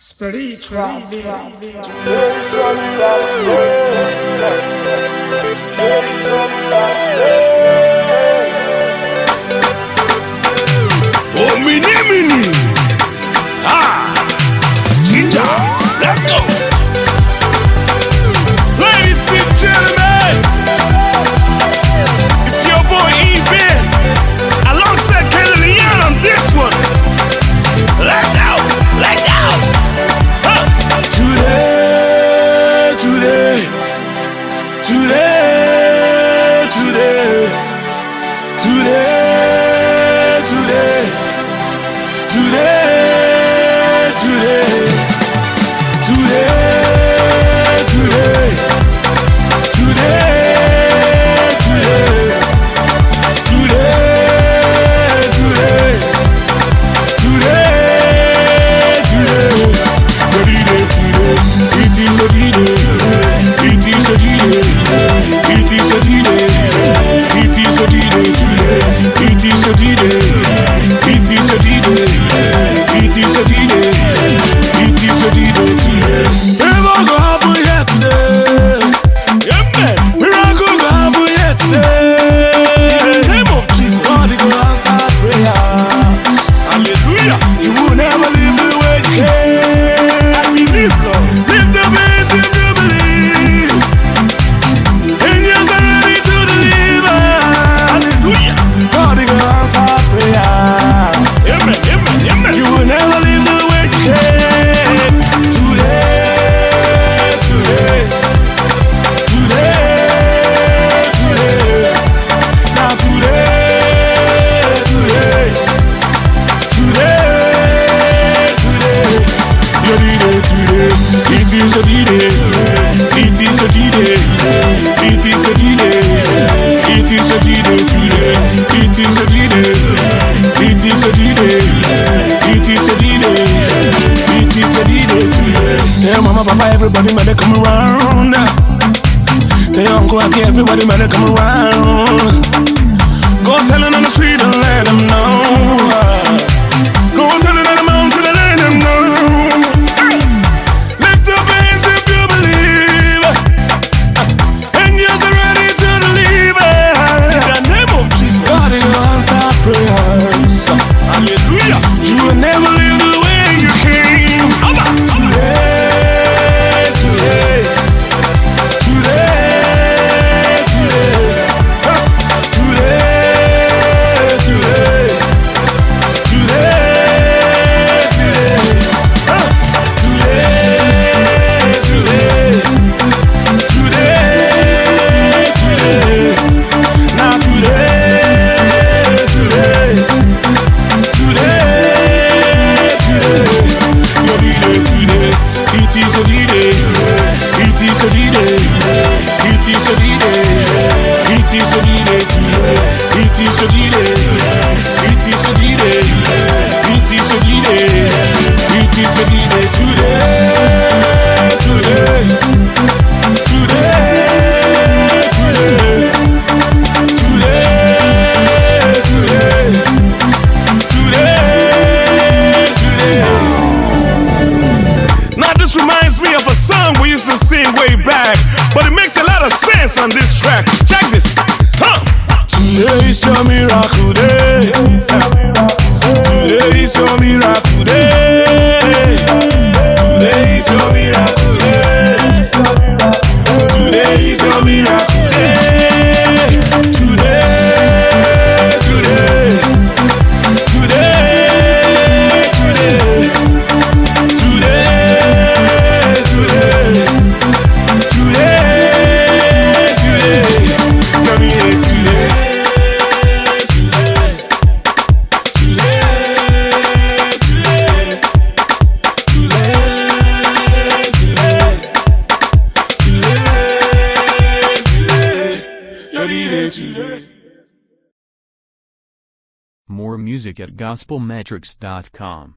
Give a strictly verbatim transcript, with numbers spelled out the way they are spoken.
Spiritual Oh, mini, mini. Ah, ginger. Let's go. Ladies and gentlemen, it's your boy E-Ben, alongside Kelly Leon on this one. Let's go, let's go. Huh. Today, today, today, today, today. Today, today, today, today, today, today, today, today, today, today, every day today. It is a D-Day. It is a D-Day. It is a D-Day. It is a D-Day today. It is a D-Day. It is a D-Day. It is a D-Day. It is a D-Day today. Miracle go happen here today. Yeah, man. Miracle go happen here today. In the name of Jesus, God go answer prayers. Hallelujah. You will never live the way you came. I believe, Lord. Lift the hands if you believe. Angels are ready to deliver. Hallelujah. God go answer prayers. Amen, amen, amen. You will never live the way you came. Today, today, today, today. Now today, today, today, today. Your D-Day today. It is a D-Day. It is a D-Day. It is a D-Day. It is a D-Day today. It is a D-Day. It is a D-Day. It is a D-Day. It is a D-Day today. Tell mama, papa, everybody better come around. Tell your uncle, auntie, everybody better come around. Go tell it on the street and let them know. Go tell it on the mountain and let them know. Lift up hands if you believe. Angels are ready to deliver. In the name of Jesus, God will answer prayers. Hallelujah. You will never live the way you came. Today, today, today, today, today, today, today, today, today, today, today, now today, today. Today, today, your D-Day today. It is a D-Day. It is a D-Day. It is a D-Day. It is a D-Day today. It is a D-Day. It is a D-Day. It is a D-Day. It is a D-Day today. Today, today, today, today, today. Now this reminds me of a song we used to sing way back, but it makes a lot of sense on this track. Check this, huh? Today is your miracle day. Today is your miracle day. Today is your miracle day. Today is your miracle day. Today, today, today, today. Today, today, today, today, come here today, today, today, today, today, today, today, today, today. More music at gospel metrics dot com.